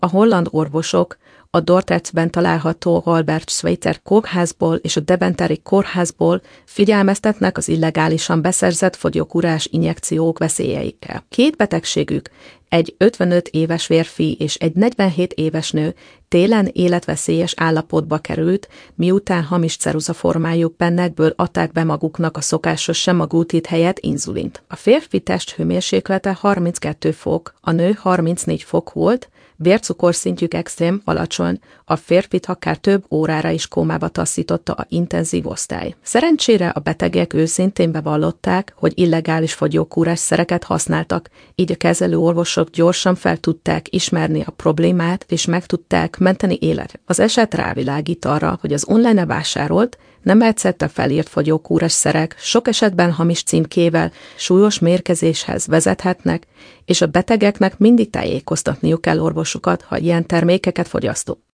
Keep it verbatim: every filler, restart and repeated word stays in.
A holland orvosok a Dordrechtben található Albert Schweitzer kórházból és a Deventeri kórházból figyelmeztetnek az illegálisan beszerzett fogyókúrás injekciók veszélyeikkel. Két betegségük, egy ötvenöt éves férfi és egy negyvenhét éves nő télen életveszélyes állapotba került, miután hamis ceruzaformájú pennekből adták be maguknak a szokásos semaglutid helyett inzulint. A férfi testhőmérséklete harminckettő fok, a nő harmincnégy fok volt, vércukorszintjük extrém alacsony, a férfit akár több órára is kómába taszította a intenzív osztály. Szerencsére a betegek őszintén bevallották, hogy illegális fogyókúrás szereket használtak, így a kezelő orvosok gyorsan fel tudták ismerni a problémát, és meg tudták menteni életet. Az eset rávilágít arra, hogy az online vásárolt, nem recepttel felírt fogyókúrás szerek sok esetben hamis címkével súlyos mérgezéshez vezethetnek, és a betegeknek mindig tájékoztatniuk kell orvosukat, ha ilyen termékeket fogyasztó.